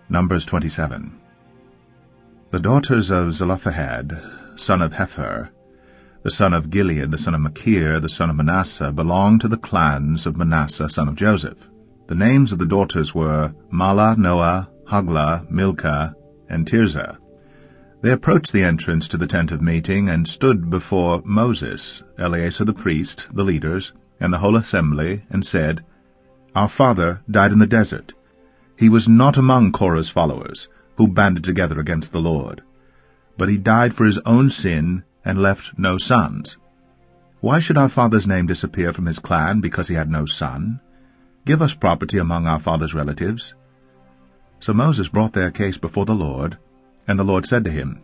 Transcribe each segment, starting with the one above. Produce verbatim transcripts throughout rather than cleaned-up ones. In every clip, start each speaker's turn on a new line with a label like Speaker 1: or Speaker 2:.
Speaker 1: Numbers twenty-seven. The daughters of Zelophehad, son of Hepher, the son of Gilead, the son of Machir, the son of Manasseh, belonged to the clans of Manasseh, son of Joseph. The names of the daughters were Mahlah, Noah, Hoglah, Milcah, and Tirzah. They approached the entrance to the tent of meeting, and stood before Moses, Eleazar the priest, the leaders, and the whole assembly, and said, Our father died in the desert. He was not among Korah's followers, who banded together against the Lord. But he died for his own sin, and left no sons. Why should our father's name disappear from his clan, because he had no son? Give us property among our father's relatives. So Moses brought their case before the Lord, and the Lord said to him,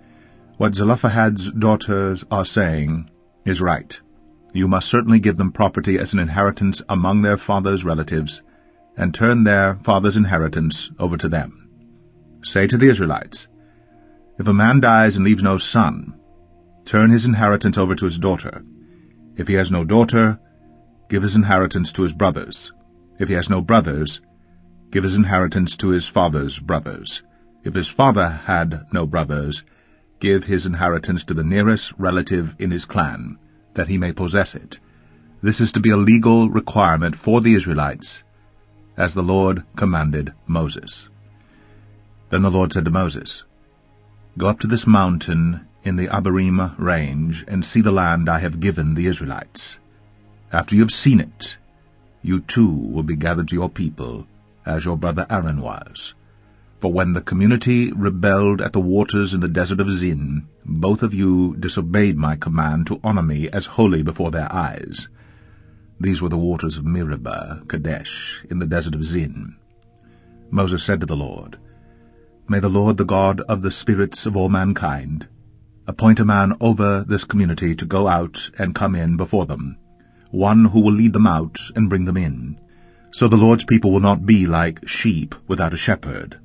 Speaker 1: What Zelophehad's daughters are saying is right. You must certainly give them property as an inheritance among their father's relatives, and turn their father's inheritance over to them. Say to the Israelites, If a man dies and leaves no son, turn his inheritance over to his daughter. If he has no daughter, give his inheritance to his brothers. If he has no brothers, give his inheritance to his father's brothers. If his father had no brothers, give his inheritance to the nearest relative in his clan, that he may possess it. This is to be a legal requirement for the Israelites, as the Lord commanded Moses. Then the Lord said to Moses, Go up to this mountain in the Abarim range, and see the land I have given the Israelites. After you have seen it, you too will be gathered to your people, as your brother Aaron was. For when the community rebelled at the waters in the desert of Zin, both of you disobeyed my command to honor me as holy before their eyes. These were the waters of Meribah, Kadesh, in the desert of Zin. Moses said to the Lord, May the Lord, the God of the spirits of all mankind, appoint a man over this community to go out and come in before them, one who will lead them out and bring them in, so the Lord's people will not be like sheep without a shepherd.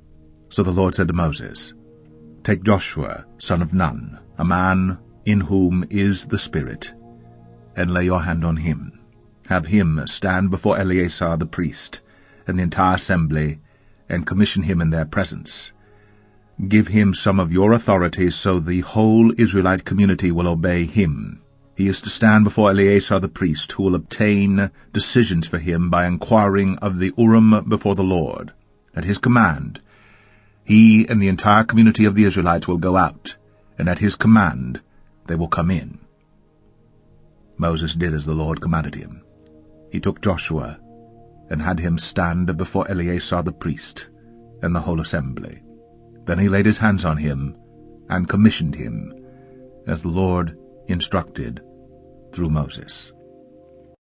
Speaker 1: So the Lord said to Moses, Take Joshua, son of Nun, a man in whom is the Spirit, and lay your hand on him. Have him stand before Eleazar the priest and the entire assembly, and commission him in their presence. Give him some of your authority, so the whole Israelite community will obey him. He is to stand before Eleazar the priest, who will obtain decisions for him by inquiring of the Urim before the Lord. At his command, he and the entire community of the Israelites will go out, and at his command they will come in. Moses did as the Lord commanded him. He took Joshua and had him stand before Eleazar the priest and the whole assembly. Then he laid his hands on him and commissioned him, as the Lord instructed through Moses.